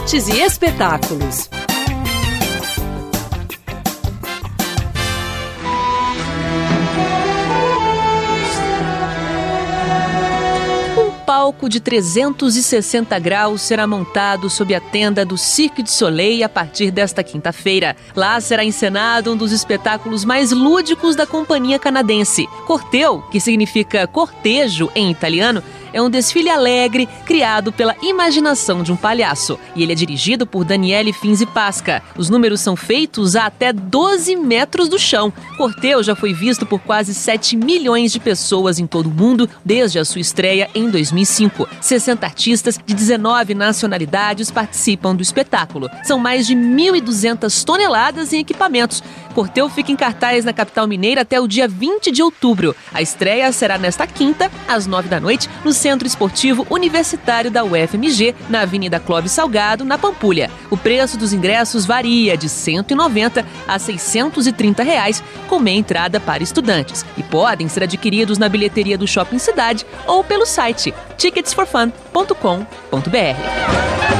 Artes e espetáculos. Palco de 360 graus será montado sob a tenda do Cirque du Soleil a partir desta quinta-feira. Lá será encenado um dos espetáculos mais lúdicos da companhia canadense. Corteo, que significa cortejo em italiano, é um desfile alegre criado pela imaginação de um palhaço. E ele é dirigido por Daniele Finzi Pasca. Os números são feitos a até 12 metros do chão. Corteo já foi visto por quase 7 milhões de pessoas em todo o mundo desde a sua estreia em 2005. 60 artistas de 19 nacionalidades participam do espetáculo. São mais de 1.200 toneladas em equipamentos. Corteo fica em cartaz na capital mineira até o dia 20 de outubro. A estreia será nesta quinta, às 9 da noite, no Centro Esportivo Universitário da UFMG, na Avenida Clóvis Salgado, na Pampulha. O preço dos ingressos varia de R$ 190 a R$ 630, com meia entrada para estudantes, e podem ser adquiridos na bilheteria do Shopping Cidade ou pelo site ticketsforfun.com.br.